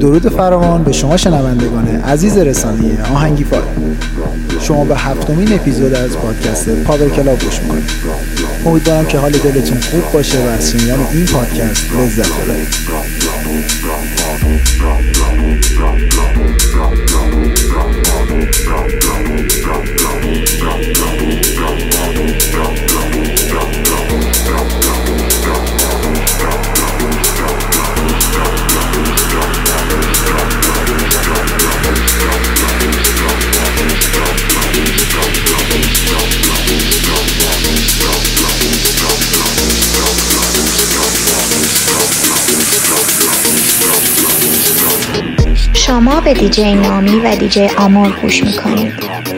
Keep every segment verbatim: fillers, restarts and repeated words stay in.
درود فراوان به شما شنوندگان عزیز رسانه آهنگی فایل. شما به هفتمین اپیزود از پادکست پاور کلاب گوش میکنید. امیدوارم که حال دلتون خوب باشه و از شنیدن این پادکست لذت ببرید. شما به دیجی نامی و دیجی آمور گوش میکنید.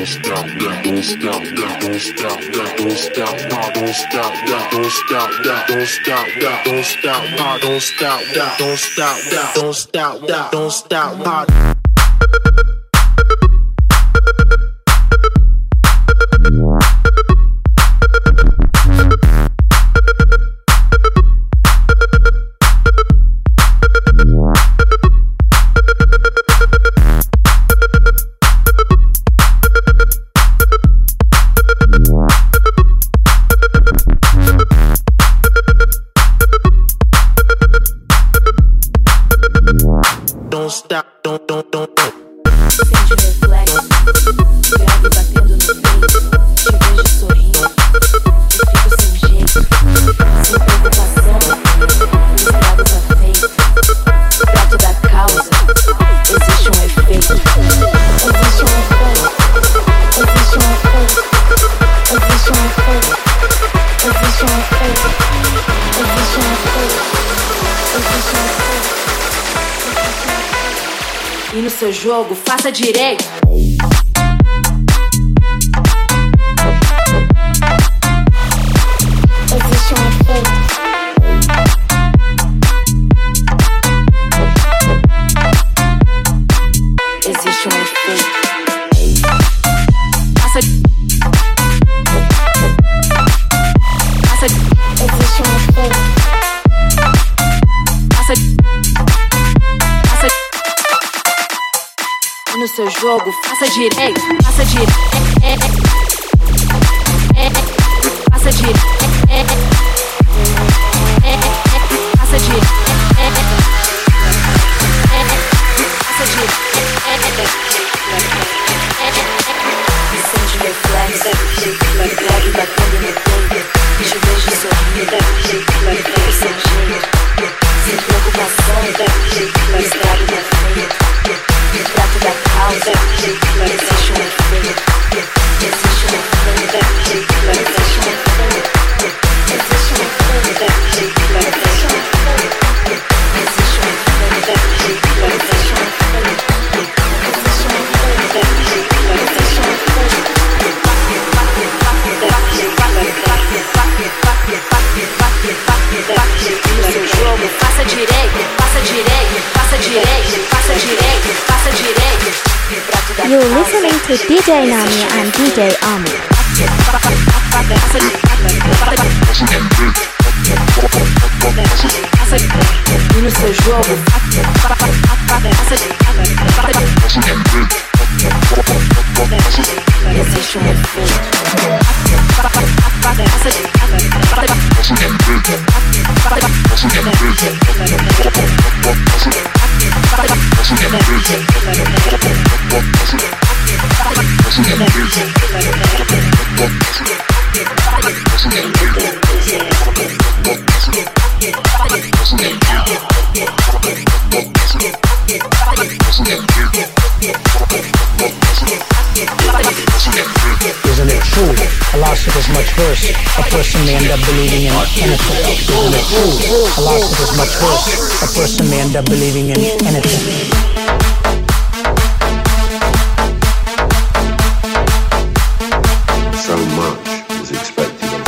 E no seu jogo, faça direito. Existe um efeito. Existe um efeito. Faça. Faça. Existe um efeito. Faça. Faça. No seu jogo, faça direito, faça direito, é, é, é, é, faça direito, é, é, é, é, faça direito, é, é, é, faça direito, é, é, é, sente reflexo, lag batendo no peito, te vejo sorrir, sem jeito, sem preocupação, estrago na frente. Trato da causa, existe um efeito, existe um efeito, existe um efeito, existe um efeito, existe um efeito, existe um efeito, existe um efeito, existe um no seu jogo, faça direito, faça direito, faça direito, faça direito, faça direito. You're listening to D J Nami and D J Amir. E no seu jogo, existe um efeito. Isn't it true? A lawsuit is much worse. A person may end up believing in anything. Isn't it true? A lawsuit is much worse. A person may end up believing in anything. So much was expected of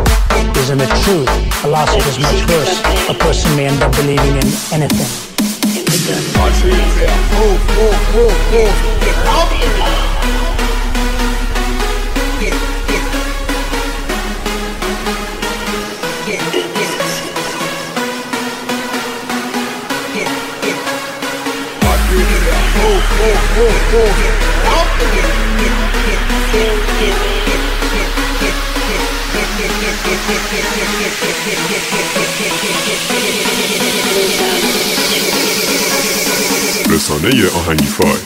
Isn't it true? A lawsuit is much worse. A person may end up believing in anything. رسانه آهنگی فای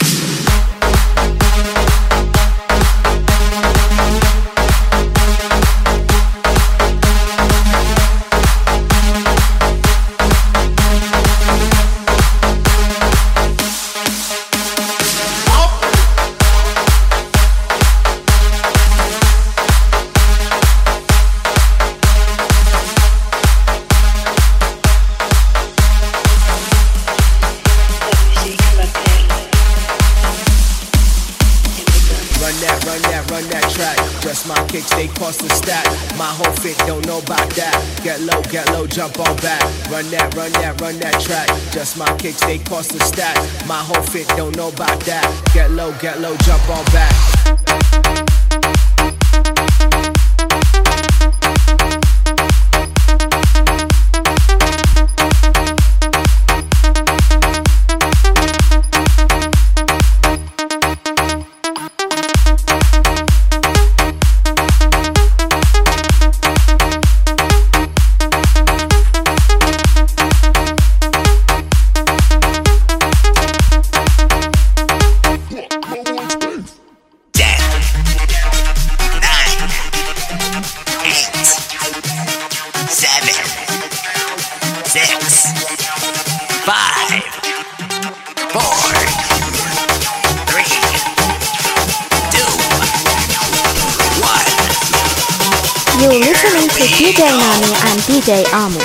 They cost the stack. My whole fit don't know about that. Get low, get low, jump on back. Run that, run that, run that track. Just my kicks, they cost the stack. My whole fit don't know about that. Get low, get low, jump on back. You're listening to D J Nami and D J Amor.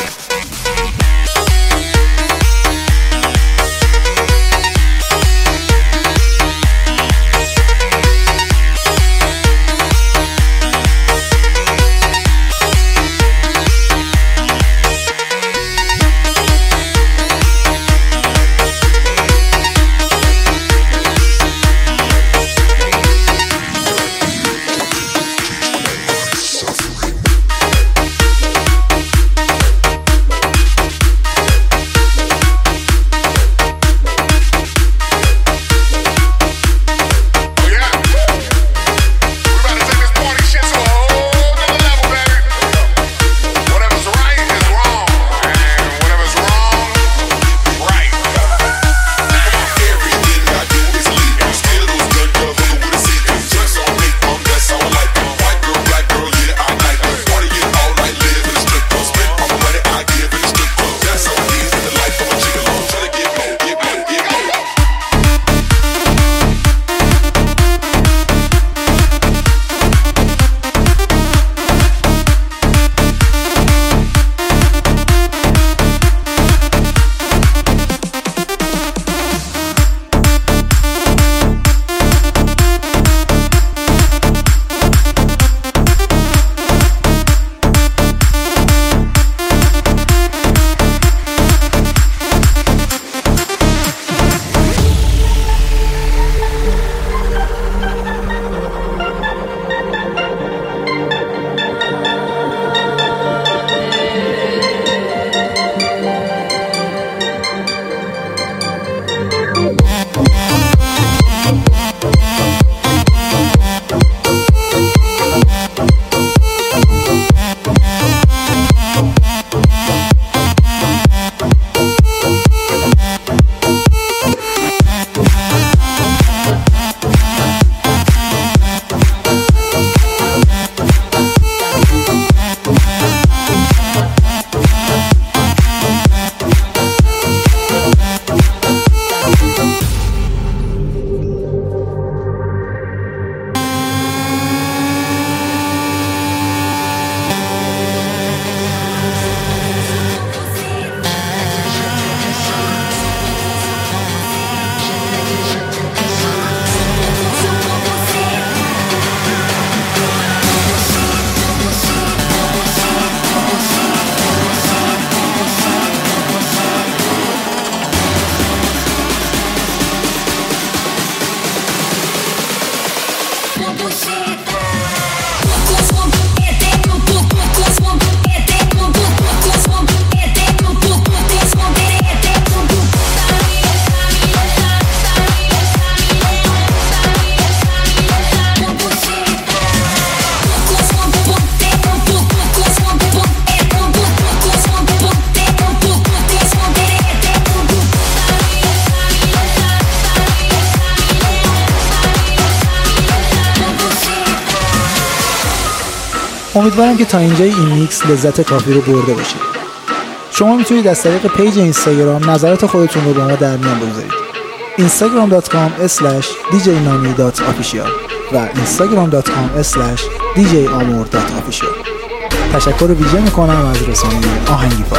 امیدوارم که تا اینجای این میکس لذت کافی رو برده باشید. شما میتونید از طریق پیج اینستاگرام نظرات خودتون رو با ما در میان بگذارید. اینستاگرام دات کام اسلش دی جی نامی دات آفیشیال و اینستاگرام دات کام اسلش دی جی آمور دات آفیشیال. تشکر ویژه میکنم از رسانه آهنگی فای.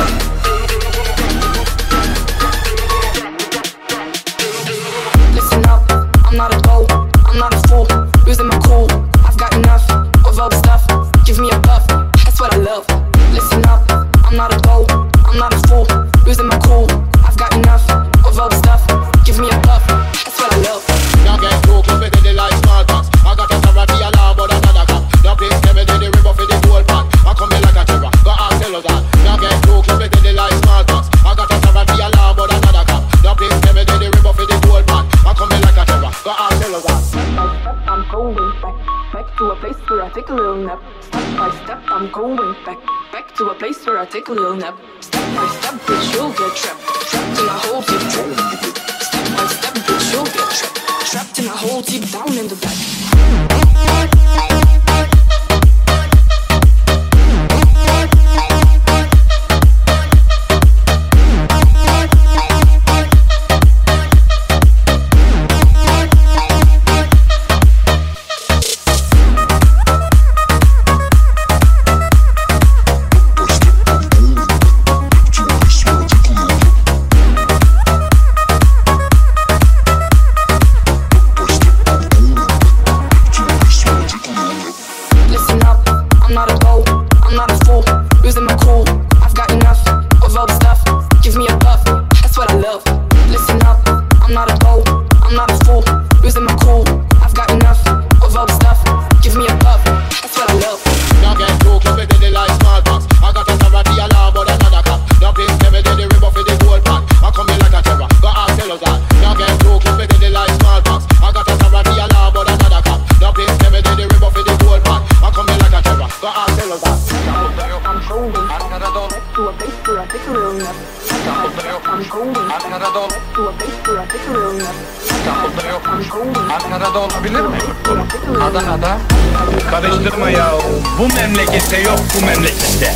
Take a little nap. Step by step, bitch, you'll get trapped. Trapped in a hole deep. Step by step, bitch, you'll get trapped. Trapped in a hole deep down in the back. Adana'da karıştırma ya, bu memlekette yok, bu memlekette.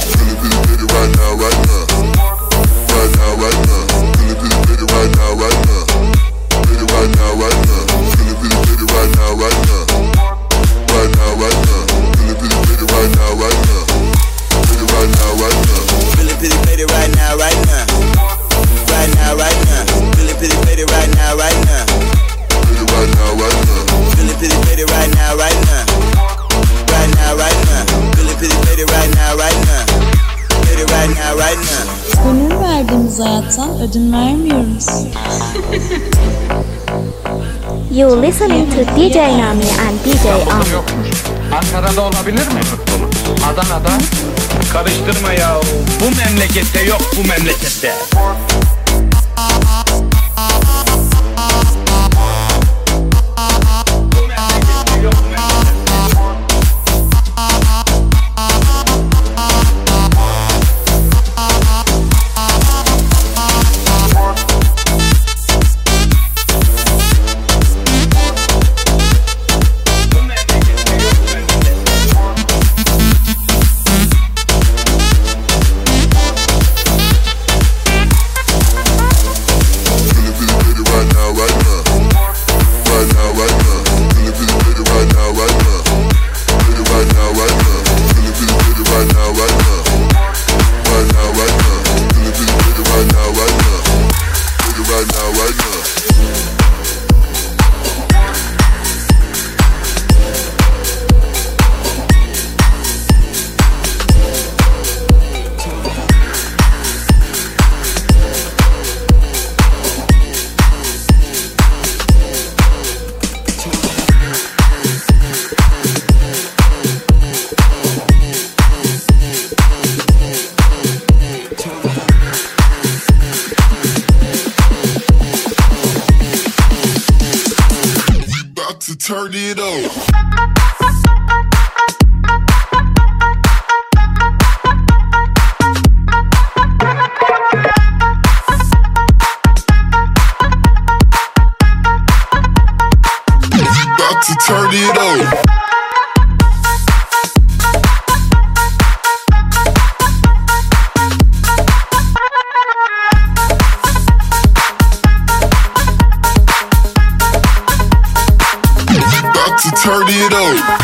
Gönül verdiğimiz hayattan ödün vermiyoruz. You're listening to D J Nami and D J Amor. Ankara'da olabilir mi? Adana'da karıştırma ya, bu memlekette yok, bu memlekette. Turn it up. About to turn it up. to turn it up.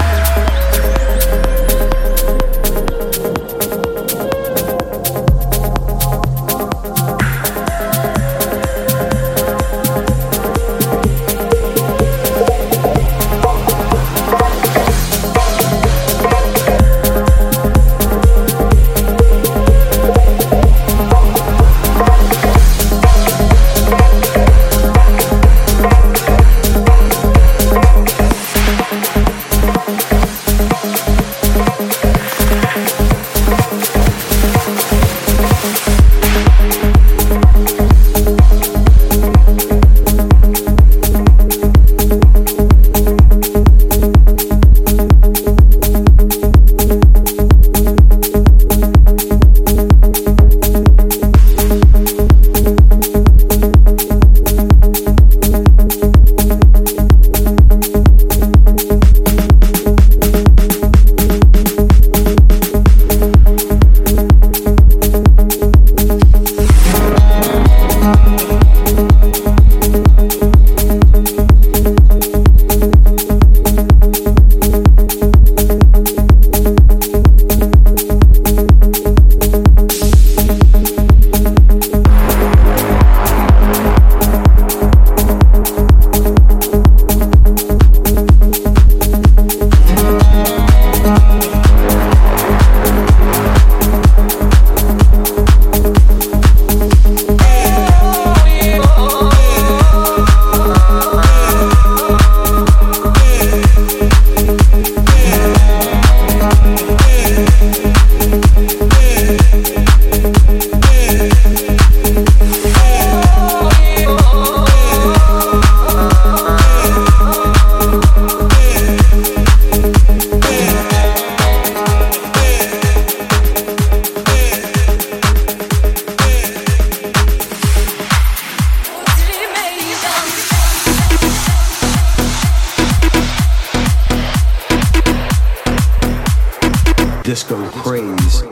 Disco craze.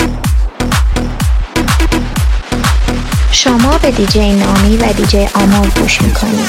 شما به دیجی نامی و دیجی آمار گوش میکنید.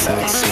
sex.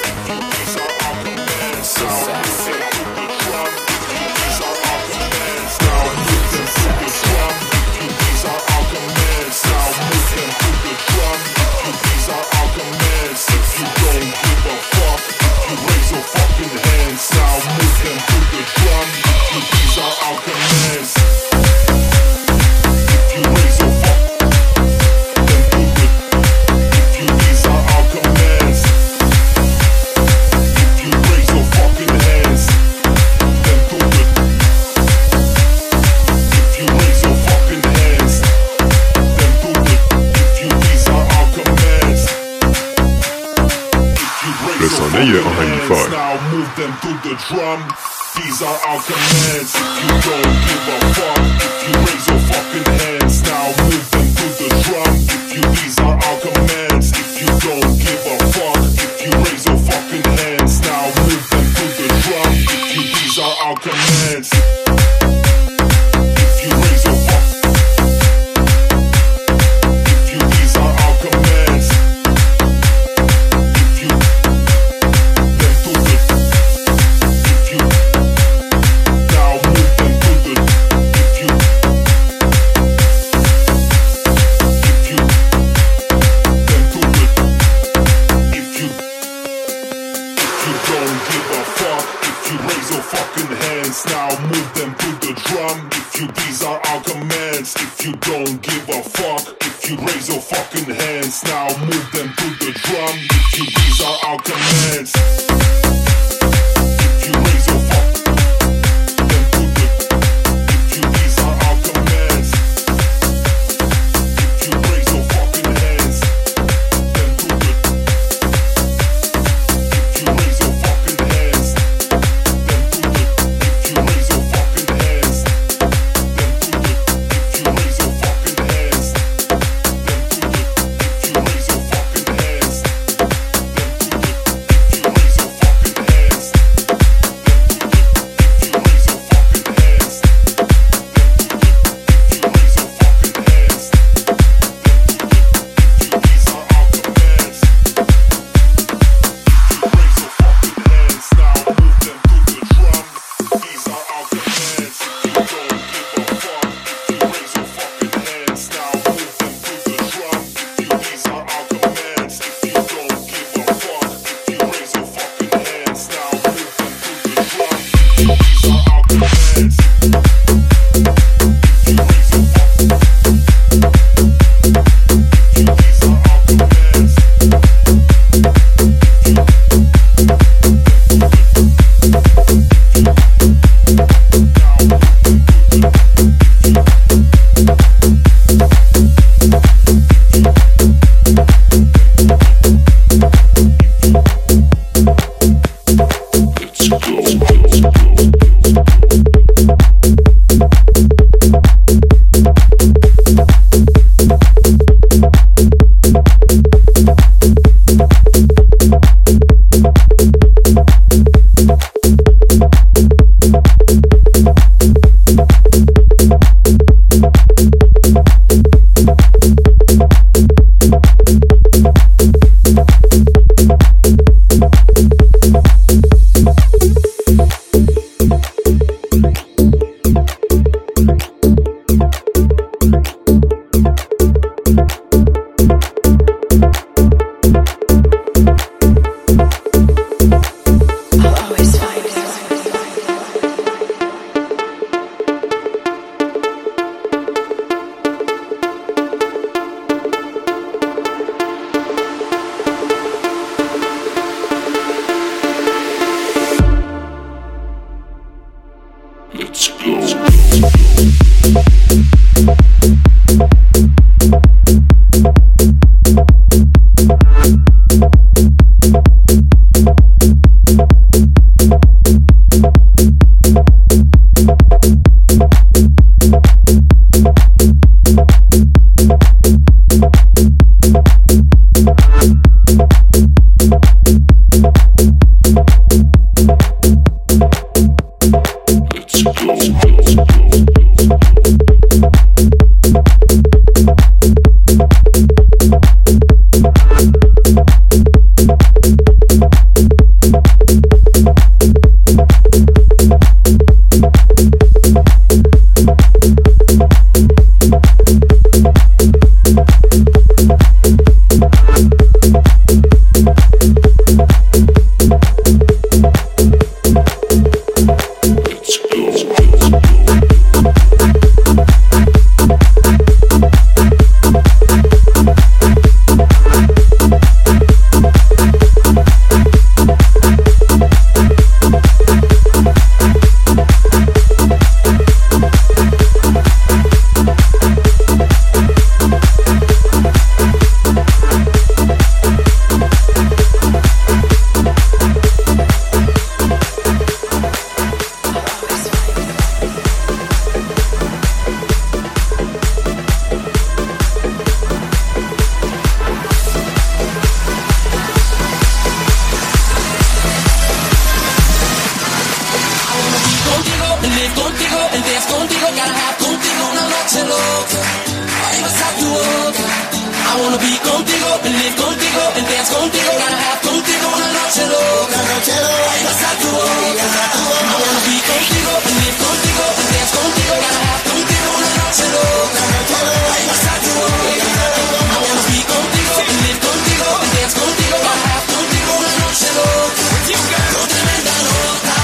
رسانه آهنگی فای. These are our commands. If you don't give a fuck, if you raise your fucking hands, now move them to the drum. If you, these are our commands. If you don't give a fuck, if you raise your fucking hands, now move them to the drum. If you, these are our commands. If you raise your fuck, if you, these are our commands. If you, them to the, if you. Now move them to the drum. If you, these are our commands. If you don't give a fuck, if you raise your fucking hands, now move them to the drum. If you, these are our commands. If you raise your fuck, them to the. If you, these are our commands. If you raise your fucking hands, them to the. If you raise your fucking hands. dance contigo, gotta have contigo una noche loca. Ay, besar tu boca. I wanna be contigo, believe contigo, and dance contigo, gotta have contigo una noche loca. Ay, besar tu boca. I wanna be contigo, believe contigo, and dance contigo, gotta have contigo una noche loca. Ay, besar tu boca. I wanna be contigo, believe contigo, and dance contigo, gotta have contigo una noche loca. No tremenda nota.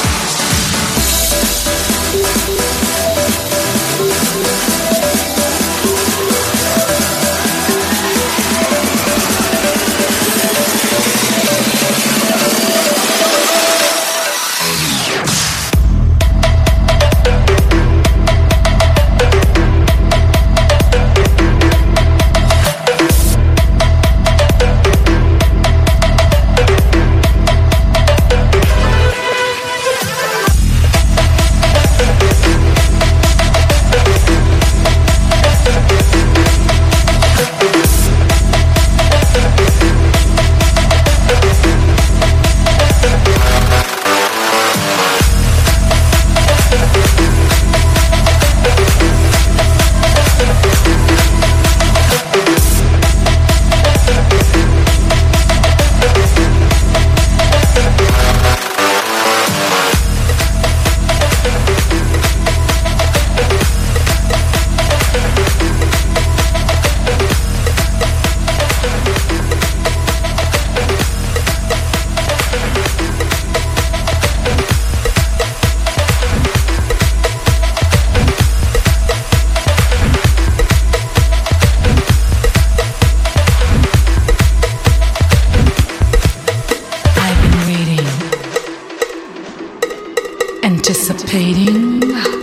Anticipating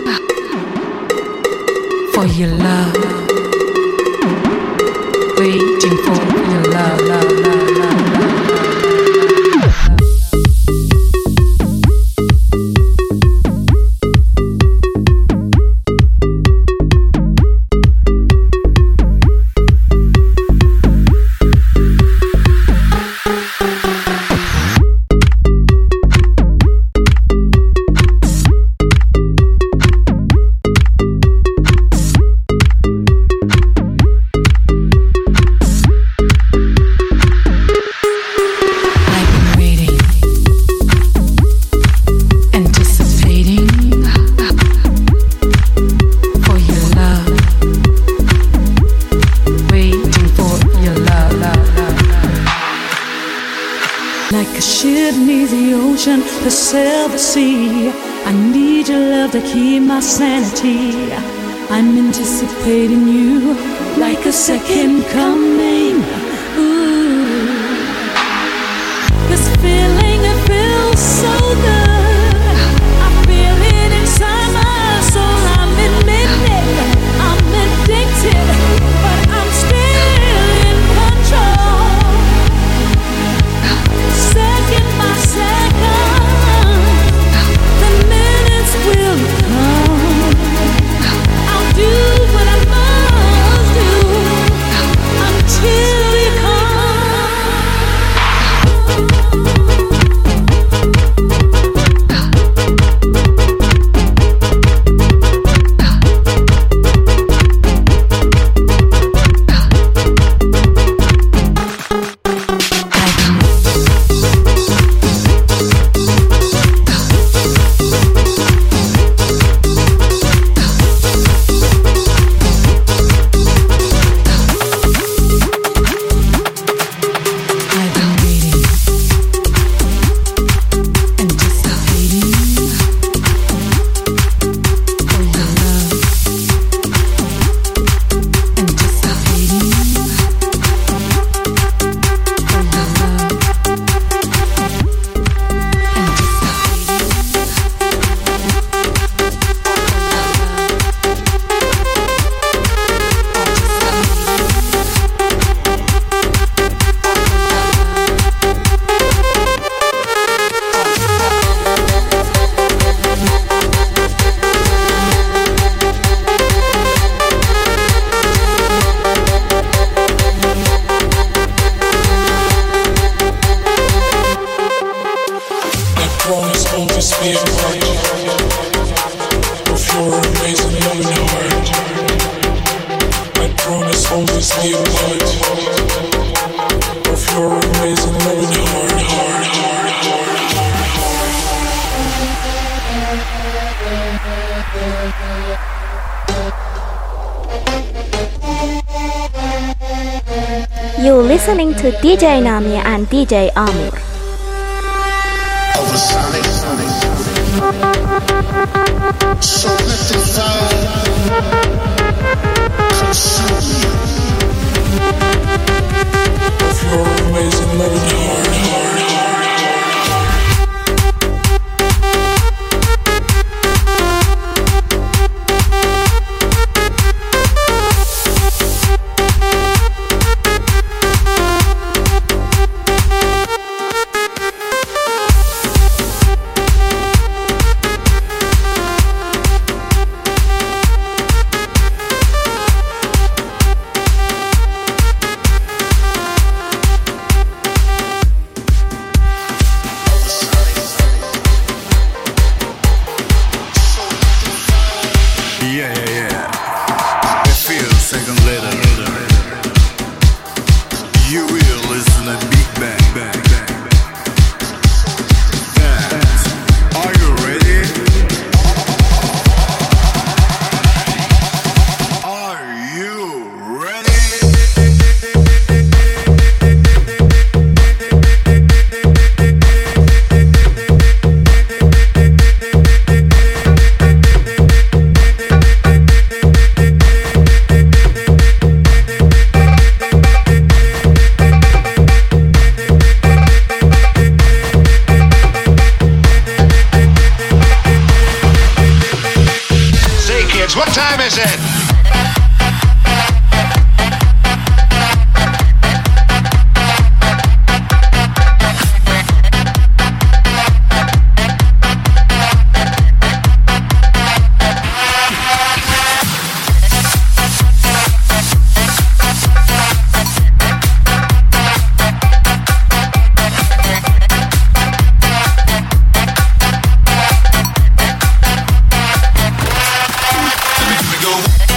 for your love, waiting for your love, love, love, love, love. To sail the sea, I need your love to keep my sanity. I'm anticipating you like a second coming. Ooh, this feeling, it feels so good. I feel it inside my soul. I'm admitted, I'm addicted, but I'm still in control. Second by second, will come. I'll do what I must do until you Spit right before me a bite of your amazing loving heart, heart, You're listening to D J Nami and D J Amur. Oversonic, so let the fire consume you. Of your amazing loving heart, heart, heart. What time is it? Go.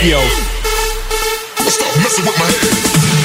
Tokyo. Stop messing with my head.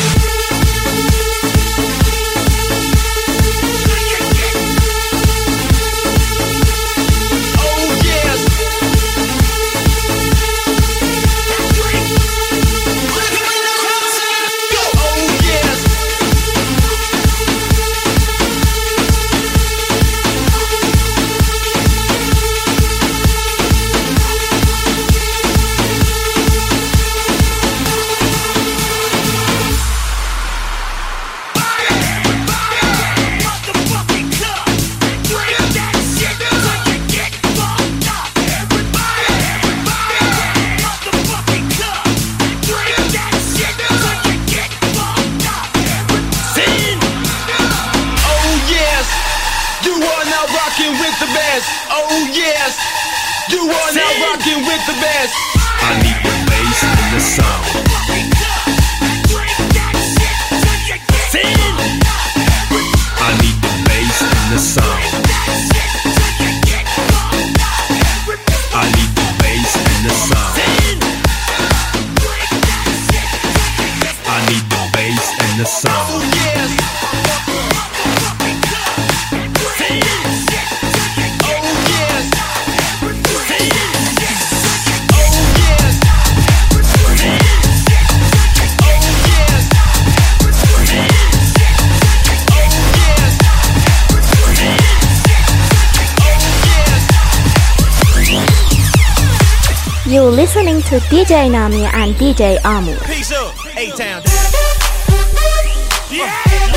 You're listening to D J Nami and D J Amur. Peace up, A-Town. Yeah,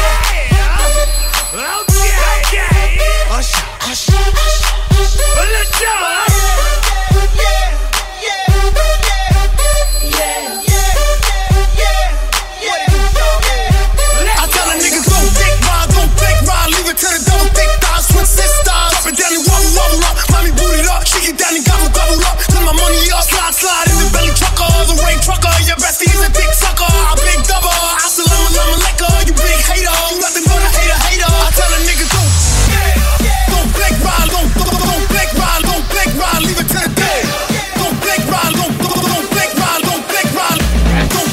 yeah. Okay, okay. Hush, hush, hush. Let's go. Slide in the belly trucker, the rain trucker. Your bestie is a dick sucker. I big double. I still love my liquor. You big hater. You nothing but a hater, hater. I tell a nigga don't, don't black ride, don't, don't, don't black ride, don't black ride. Leave it to the day. Don't black ride, don't, don't, don't black ride, don't black ride. Don't,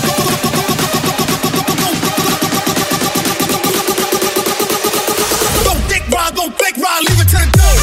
don't dick ride, don't black ride. Leave it to the day.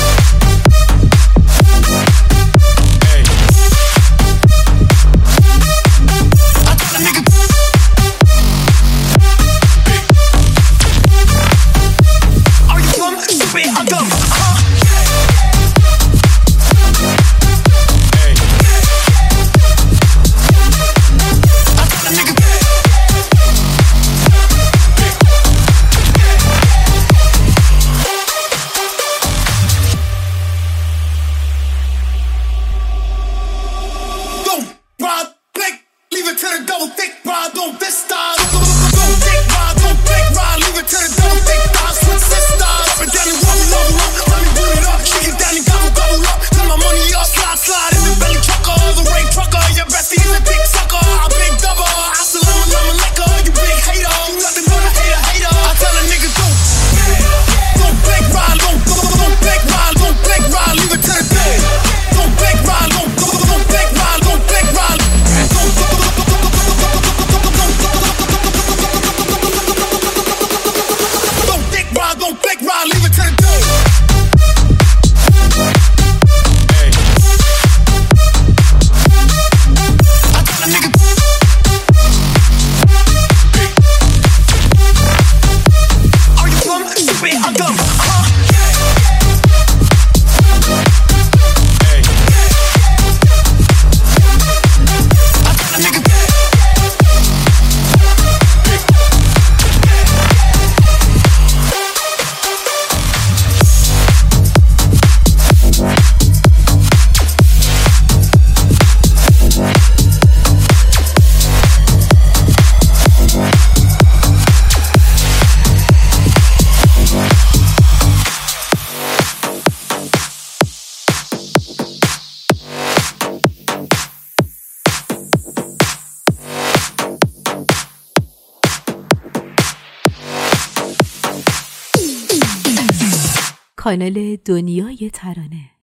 کانال دنیای ترانه.